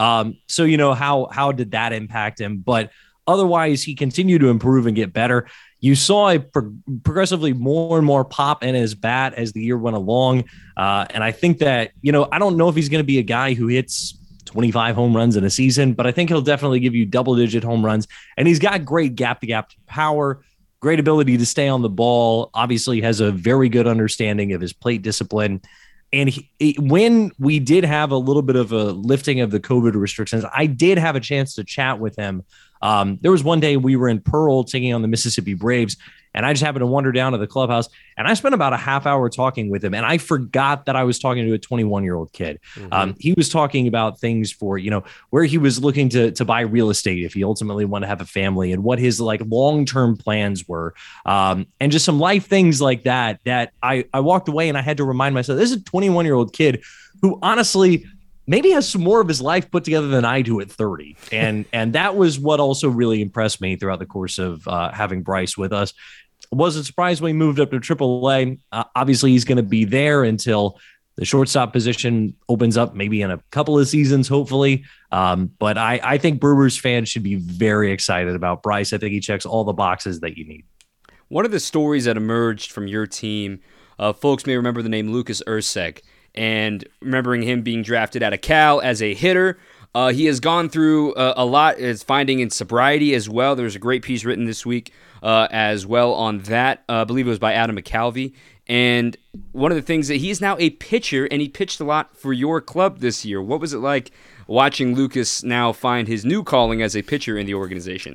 So, how did that impact him? But otherwise, he continued to improve and get better. You saw a progressively more and more pop in his bat as the year went along. And I think that, I don't know if he's going to be a guy who hits 25 home runs in a season, but I think he'll definitely give you double-digit home runs. And he's got great gap-to-gap power, great ability to stay on the ball, obviously has a very good understanding of his plate discipline. And when we did have a little bit of a lifting of the COVID restrictions, I did have a chance to chat with him. There was one day we were in Pearl taking on the Mississippi Braves, and I just happened to wander down to the clubhouse, and I spent about a half hour talking with him, and I forgot that I was talking to a 21-year-old kid. Mm-hmm. He was talking about things for, where he was looking to buy real estate if he ultimately wanted to have a family, and what his like long-term plans were, and just some life things like that I walked away and I had to remind myself, this is a 21-year-old kid who honestly maybe has some more of his life put together than I do at 30. And that was what also really impressed me throughout the course of having Bryce with us. Wasn't surprised when he moved up to AAA. Obviously, he's going to be there until the shortstop position opens up, maybe in a couple of seasons, hopefully. But I think Brewers fans should be very excited about Bryce. I think he checks all the boxes that you need. One of the stories that emerged from your team, folks may remember the name Lucas Erceg. And remembering him being drafted out of Cal as a hitter, he has gone through a lot, is finding in sobriety as well. There's a great piece written this week as well on that. I believe it was by Adam McCalvey. And one of the things that he's now a pitcher, and he pitched a lot for your club this year. What was it like watching Lucas now find his new calling as a pitcher in the organization?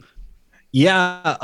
Yeah,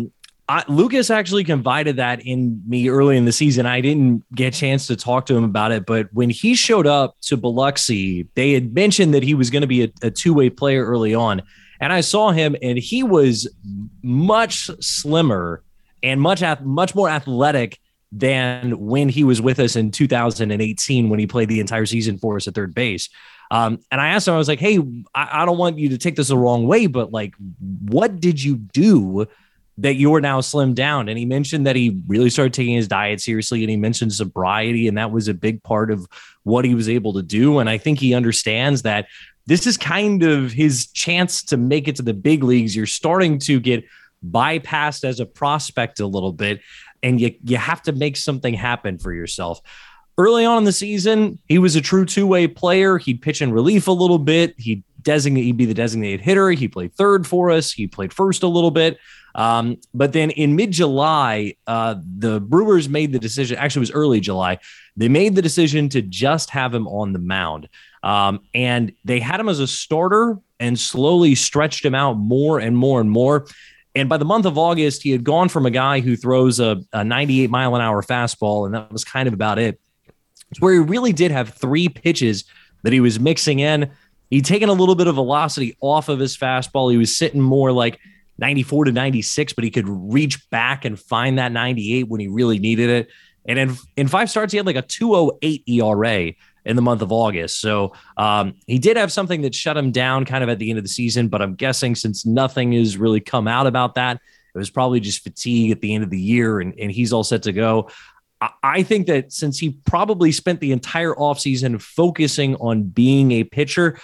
Lucas actually confided that in me early in the season. I didn't get a chance to talk to him about it, but when he showed up to Biloxi, they had mentioned that he was going to be a two-way player early on. And I saw him, and he was much slimmer and much more athletic than when he was with us in 2018 when he played the entire season for us at third base. And I asked him, I was like, hey, I don't want you to take this the wrong way, but like, what did you do that you're now slimmed down? And he mentioned that he really started taking his diet seriously, and he mentioned sobriety, and that was a big part of what he was able to do. And I think he understands that this is kind of his chance to make it to the big leagues. You're starting to get bypassed as a prospect a little bit, and you have to make something happen for yourself. Early on in the season, he was a true two-way player. He'd pitch in relief a little bit. He'd be the designated hitter. He played third for us. He played first a little bit. But then in mid-July, the Brewers made the decision. Actually, it was early July. They made the decision to just have him on the mound. And they had him as a starter and slowly stretched him out more and more and more. And by the month of August, he had gone from a guy who throws a 98-mile-an-hour fastball, and that was kind of about it, to where he really did have 3 pitches that he was mixing in. He'd taken a little bit of velocity off of his fastball. He was sitting more like 94 to 96, but he could reach back and find that 98 when he really needed it. And in 5 starts, he had like a 2.08 ERA in the month of August. So he did have something that shut him down kind of at the end of the season, but I'm guessing since nothing has really come out about that, it was probably just fatigue at the end of the year, and he's all set to go. I think that since he probably spent the entire offseason focusing on being a pitcher,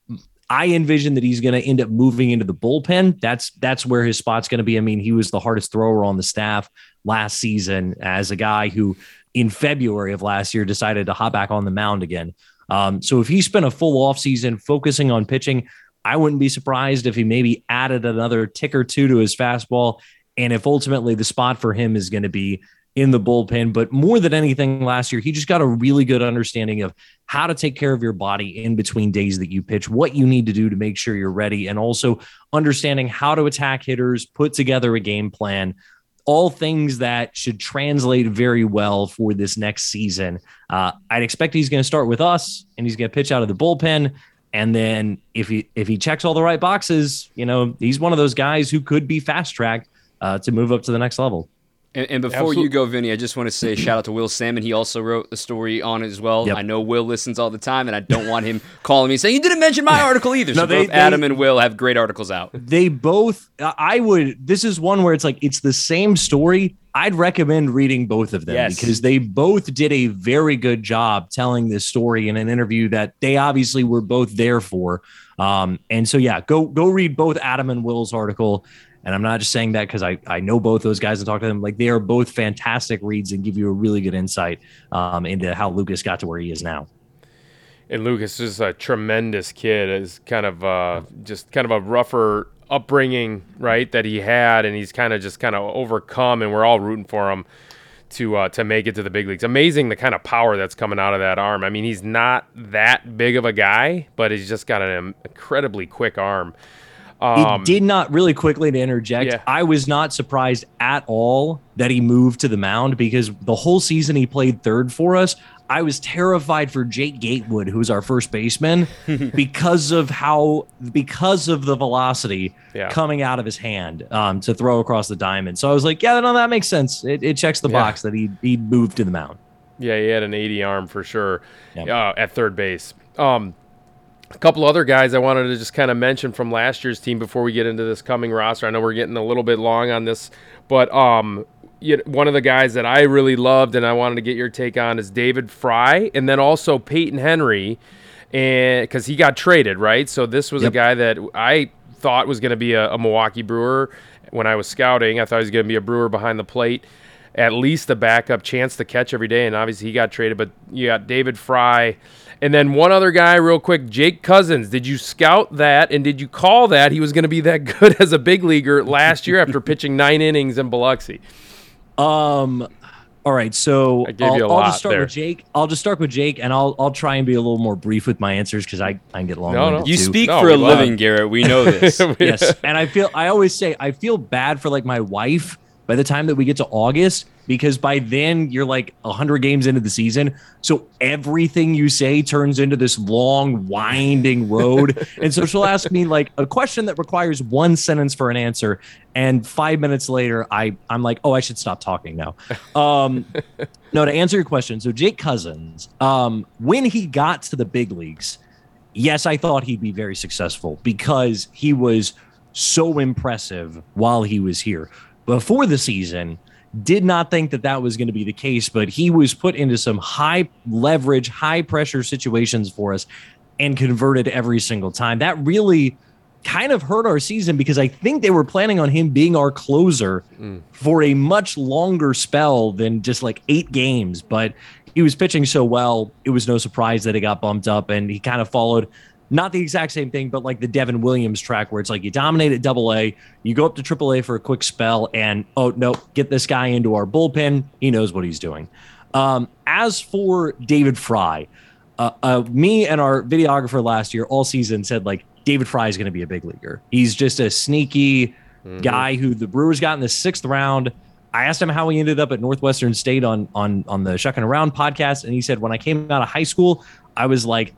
I envision that he's going to end up moving into the bullpen. That's where his spot's going to be. I mean, he was the hardest thrower on the staff last season as a guy who in February of last year decided to hop back on the mound again. So if he spent a full offseason focusing on pitching, I wouldn't be surprised if he maybe added another tick or two to his fastball. And if ultimately the spot for him is going to be in the bullpen. But more than anything last year, he just got a really good understanding of how to take care of your body in between days that you pitch, what you need to do to make sure you're ready, and also understanding how to attack hitters, put together a game plan, all things that should translate very well for this next season. I'd expect he's going to start with us, and he's going to pitch out of the bullpen. And then if he checks all the right boxes, he's one of those guys who could be fast-tracked to move up to the next level. And before you go, Vinny, I just want to say shout out to Will Salmon. He also wrote the story on it as well. Yep. I know Will listens all the time, and I don't want him calling me saying, you didn't mention my article either. So both Adam and Will have great articles out. They both, this is one where it's like, it's the same story. I'd recommend reading both of them because they both did a very good job telling this story in an interview that they obviously were both there for. And so, go read both Adam and Will's article. And I'm not just saying that because I know both those guys and talk to them. Like, they are both fantastic reads and give you a really good insight into how Lucas got to where he is now. And Lucas is a tremendous kid. Is kind of a rougher upbringing, right, that he had, and he's kind of overcome, and we're all rooting for him to make it to the big leagues. Amazing the kind of power that's coming out of that arm. I mean, he's not that big of a guy, but he's just got an incredibly quick arm. It did not, really quickly to interject, I was not surprised at all that he moved to the mound because the whole season he played third for us. I was terrified for Jake Gatewood, who's our first baseman, because of the velocity coming out of his hand to throw across the diamond. So I was like, that makes sense. It checks the box that he moved to the mound. Yeah, he had an 80 arm for sure at third base. A couple other guys I wanted to just kind of mention from last year's team before we get into this coming roster. I know we're getting a little bit long on this, but one of the guys that I really loved and I wanted to get your take on is David Fry, and then also Peyton Henry, and because he got traded, right? So this was a guy that I thought was going to be a Milwaukee Brewer when I was scouting. I thought he was going to be a Brewer behind the plate, at least a backup, chance to catch every day, and obviously he got traded. But you got David Fry. And then one other guy real quick, Jake Cousins. Did you scout that, and did you call that he was going to be that good as a big leaguer last year after pitching 9 innings in Biloxi? All right, so I'll just start with Jake. I'll just start with Jake, and I'll try and be a little more brief with my answers because I can get long. No. You speak for a living, Garrett. We know this. Yes, and I always say I feel bad for like my wife by the time that we get to August, because by then you're like 100 games into the season. So everything you say turns into this long, winding road. And so she'll ask me like a question that requires one sentence for an answer. And 5 minutes later, I'm like, oh, I should stop talking now. No, to answer your question. So Jake Cousins, when he got to the big leagues, yes, I thought he'd be very successful because he was so impressive while he was here. Before the season, did not think that was going to be the case, but he was put into some high leverage, high pressure situations for us and converted every single time. That really kind of hurt our season because I think they were planning on him being our closer for a much longer spell than just like 8 games, but he was pitching so well. It was no surprise that he got bumped up, and he kind of followed not the exact same thing, but like the Devin Williams track where it's like you dominate at AA, you go up to AAA for a quick spell, and oh no, get this guy into our bullpen. He knows what he's doing. As for David Fry, me and our videographer last year all season said like David Fry is going to be a big leaguer. He's just a sneaky guy who the Brewers got in the 6th round. I asked him how he ended up at Northwestern State on the Shuckin' Around podcast, and he said, when I came out of high school, I was like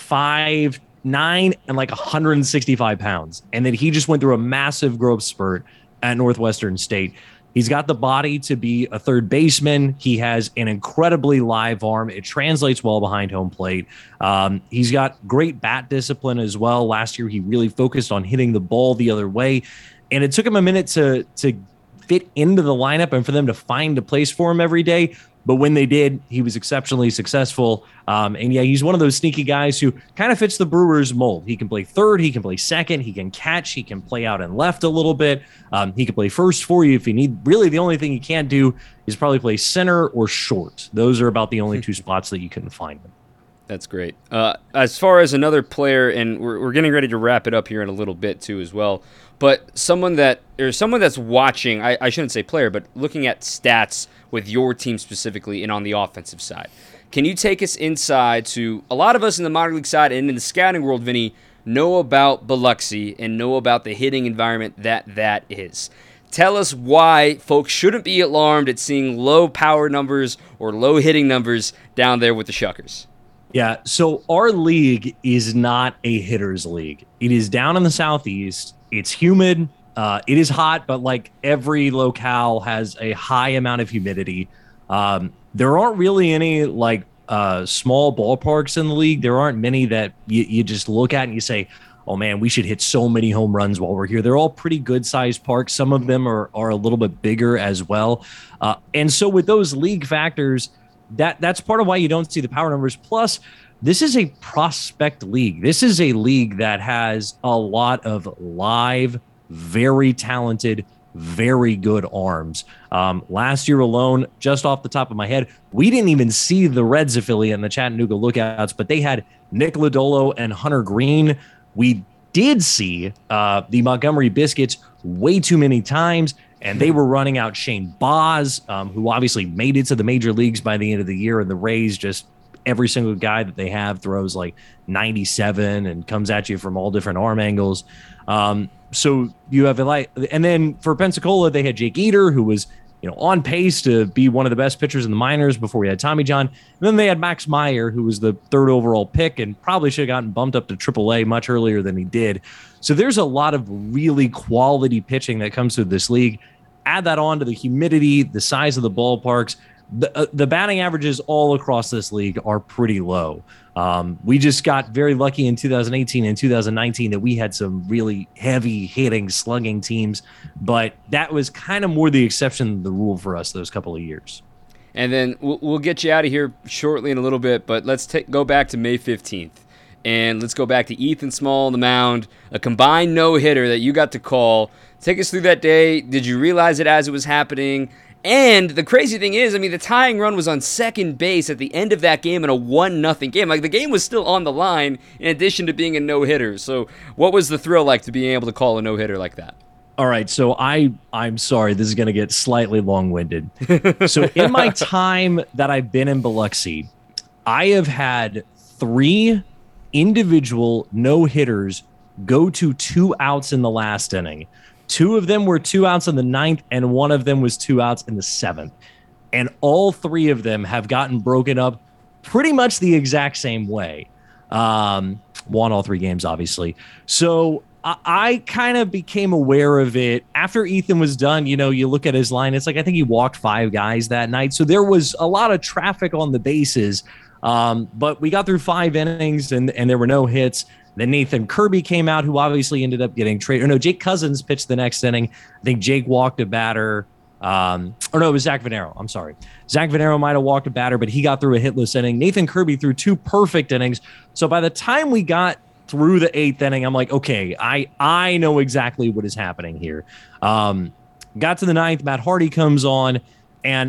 5'9" and like 165 pounds. And then he just went through a massive growth spurt at Northwestern State. He's got the body to be a third baseman. He has an incredibly live arm. It translates well behind home plate. He's got great bat discipline as well. Last year, he really focused on hitting the ball the other way. And it took him a minute to fit into the lineup and for them to find a place for him every day. But when they did, he was exceptionally successful. And yeah, he's one of those sneaky guys who kind of fits the Brewers mold. He can play third, he can play second, he can catch, he can play out and left a little bit. He can play first for you if you need. Really, the only thing he can't do is probably play center or short. Those are about the only 2 spots that you can find him. That's great. As far as another player, and we're getting ready to wrap it up here in a little bit too as well, but someone that's watching, I shouldn't say player, but looking at stats with your team specifically and on the offensive side. Can you take us inside to a lot of us in the minor league side and in the scouting world, Vinny, know about Biloxi and know about the hitting environment that is. Tell us why folks shouldn't be alarmed at seeing low power numbers or low hitting numbers down there with the Shuckers. Yeah, so our league is not a hitter's league. It is down in the southeast. It's humid. It is hot, but like every locale has a high amount of humidity. There aren't really any like small ballparks in the league. There aren't many that you just look at and you say, oh man, we should hit so many home runs while we're here. They're all pretty good sized parks. Some of them are a little bit bigger as well. And so with those league factors, that's part of why you don't see the power numbers. Plus, this is a prospect league. This is a league that has a lot of live, very talented, very good arms. Last year alone, just off the top of my head, we didn't even see the Reds affiliate in the Chattanooga Lookouts, but they had Nick Lodolo and Hunter Green. We did see the Montgomery Biscuits way too many times, and they were running out Shane Boz, who obviously made it to the major leagues by the end of the year, and the Rays just every single guy that they have throws like 97 and comes at you from all different arm angles. So you have and then for Pensacola, they had Jake Eater, who was, on pace to be one of the best pitchers in the minors before we had Tommy John. And then they had Max Meyer, who was the 3rd overall pick and probably should have gotten bumped up to AAA much earlier than he did. So there's a lot of really quality pitching that comes through this league. Add that on to the humidity, the size of the ballparks. The batting averages all across this league are pretty low. We just got very lucky in 2018 and 2019 that we had some really heavy hitting, slugging teams, but that was kind of more the exception than the rule for us those couple of years. And then we'll get you out of here shortly in a little bit, but let's go back to May 15th. And let's go back to Ethan Small on the mound, a combined no-hitter that you got to call. Take us through that day. Did you realize it as it was happening? And the crazy thing is, the tying run was on second base at the end of that game in a 1-0 game. Like, the game was still on the line in addition to being a no-hitter. So what was the thrill like to being able to call a no-hitter like that? All right, so I'm sorry, this is going to get slightly long-winded. So in my time that I've been in Biloxi, I have had 3 individual no-hitters go to 2 outs in the last inning. 2 of them were 2 outs in the 9th, and 1 of them was 2 outs in the 7th. And all 3 of them have gotten broken up pretty much the exact same way. Won all 3 games, obviously. So I kind of became aware of it after Ethan was done. You look at his line, it's like I think he walked 5 guys that night. So there was a lot of traffic on the bases. But we got through 5 innings, and there were no hits. Then Nathan Kirby came out, who obviously ended up getting traded. No, Jake Cousins pitched the next inning. I think Jake walked a batter. It was Zach Venero. I'm sorry. Zach Venero might have walked a batter, but he got through a hitless inning. Nathan Kirby threw 2 perfect innings. So by the time we got through the 8th inning, I'm like, okay, I know exactly what is happening here. Got to the 9th, Matt Hardy comes on. And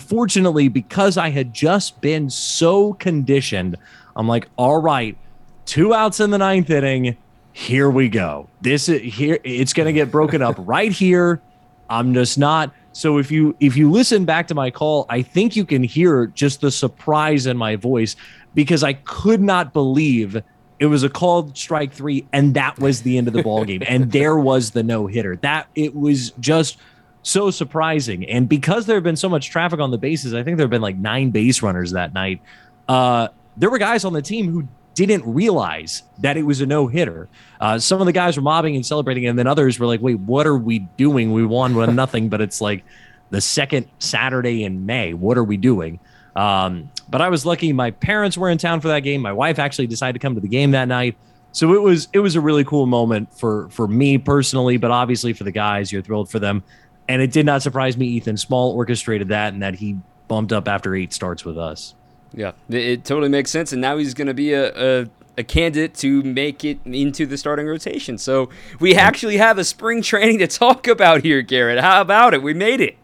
unfortunately, because I had just been so conditioned, I'm like, all right, 2 outs in the 9th inning. Here we go. It's going to get broken up right here. I'm just not. So if you listen back to my call, I think you can hear just the surprise in my voice because I could not believe it was a called strike 3 and that was the end of the ball game. And there was the no-hitter. That it was just so surprising. And because there had been so much traffic on the bases, I think there have been like 9 base runners that night. There were guys on the team who didn't realize that it was a no-hitter. Some of the guys were mobbing and celebrating, and then others were like, wait, what are we doing? We won 1-0, but it's like the second Saturday in May. What are we doing? But I was lucky. My parents were in town for that game. My wife actually decided to come to the game that night. So it was a really cool moment for me personally, but obviously for the guys, you're thrilled for them. And it did not surprise me Ethan Small orchestrated that and that he bumped up after 8 starts with us. Yeah, it totally makes sense. And now he's going to be a candidate to make it into the starting rotation. So we actually have a spring training to talk about here, Garrett. How about it? We made it.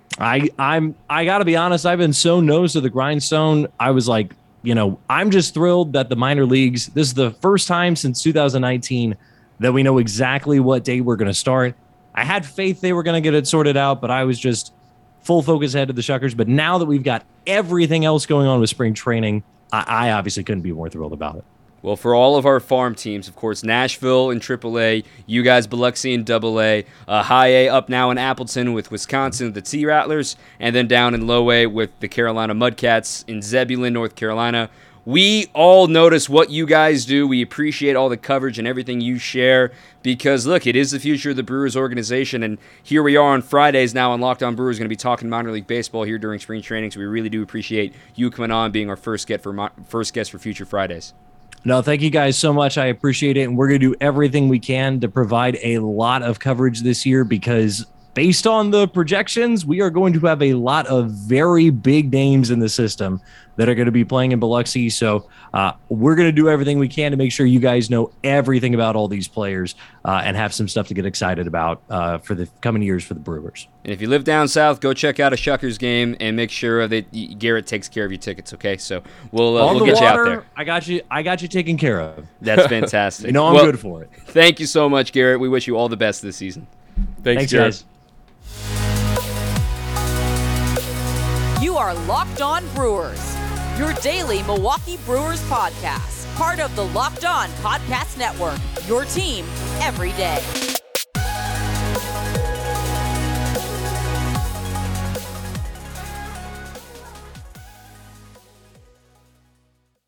I got to be honest. I've been so nose to the grindstone. I was like, I'm just thrilled that the minor leagues, this is the first time since 2019 that we know exactly what day we're going to start. I had faith they were going to get it sorted out, but I was just full focus ahead of the Shuckers. But now that we've got everything else going on with spring training, I obviously couldn't be more thrilled about it. Well, for all of our farm teams, of course, Nashville in AAA, you guys, Biloxi in AA, High A up now in Appleton with Wisconsin, the T Rattlers, and then down in Low A with the Carolina Mudcats in Zebulon, North Carolina. We all notice what you guys do. We appreciate all the coverage and everything you share because, look, it is the future of the Brewers organization, and here we are on Fridays now on Locked On Brewers, going to be talking minor league baseball here during spring training, so we really do appreciate you coming on, being our first guest for Future Fridays. No, thank you guys so much. I appreciate it, and we're going to do everything we can to provide a lot of coverage this year because based on the projections, we are going to have a lot of very big names in the system that are going to be playing in Biloxi. So we're going to do everything we can to make sure you guys know everything about all these players and have some stuff to get excited about for the coming years for the Brewers. And if you live down south, go check out a Shuckers game and make sure that Garrett takes care of your tickets, okay? So we'll get you out there. I got you taken care of. That's fantastic. I'm good for it. Thank you so much, Garrett. We wish you all the best this season. Thanks Garrett. Guys. You are Locked On Brewers, your daily Milwaukee Brewers podcast, part of the Locked On Podcast Network, your team every day.